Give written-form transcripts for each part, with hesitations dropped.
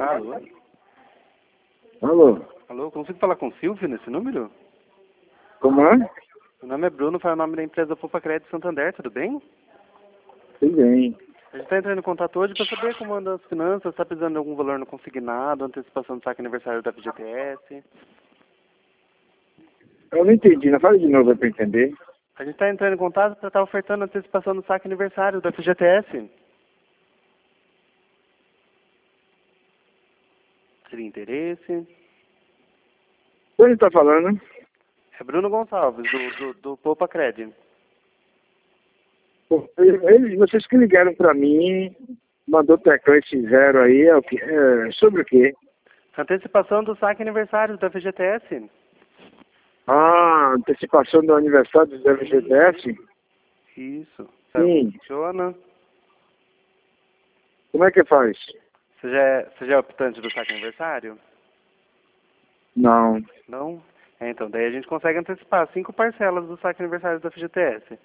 Alô? Alô? Alô, consigo falar com o Silvio nesse número? Como é? Meu nome é Bruno, fala o nome da empresa Poupa Crédito Santander, tudo bem? Tudo bem. A gente está entrando em contato hoje para saber como andam as finanças, está precisando de algum valor no consignado, antecipação do saque aniversário da FGTS. Eu não entendi, não fale de novo para entender. A gente está entrando em contato para estar ofertando antecipação do saque aniversário da FGTS. Seria interesse? Quem está falando? É Bruno Gonçalves, do Poupa Crédito. Vocês que ligaram para mim, mandou teclar esse zero aí, é o que? É, sobre o quê? Antecipação do saque aniversário da FGTS. Ah, antecipação do aniversário do FGTS? Isso. Sim. Funciona. Como é que faz? Você já é optante do saque aniversário? Não. Não? É, então, daí a gente consegue antecipar 5 parcelas do saque aniversário da FGTS.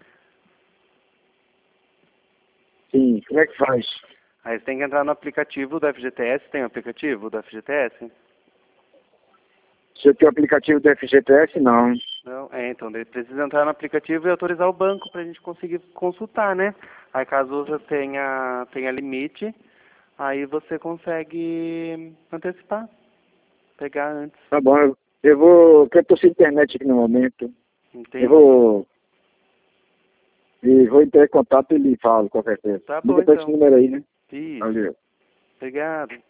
Sim, como é que faz? Aí você tem que entrar no aplicativo da FGTS. Tem o aplicativo da FGTS? Se eu tenho aplicativo do FGTS, não. Não? É, então, daí precisa entrar no aplicativo e autorizar o banco para a gente conseguir consultar, né? Aí caso você tenha limite, aí você consegue antecipar, pegar antes. Tá bom, eu vou, porque eu estou sem internet aqui no momento. Entendi. Eu vou entrar em contato e lhe falo qualquer coisa. Tá bom, Liga para esse então. número aí, né? Isso. Valeu. Obrigado.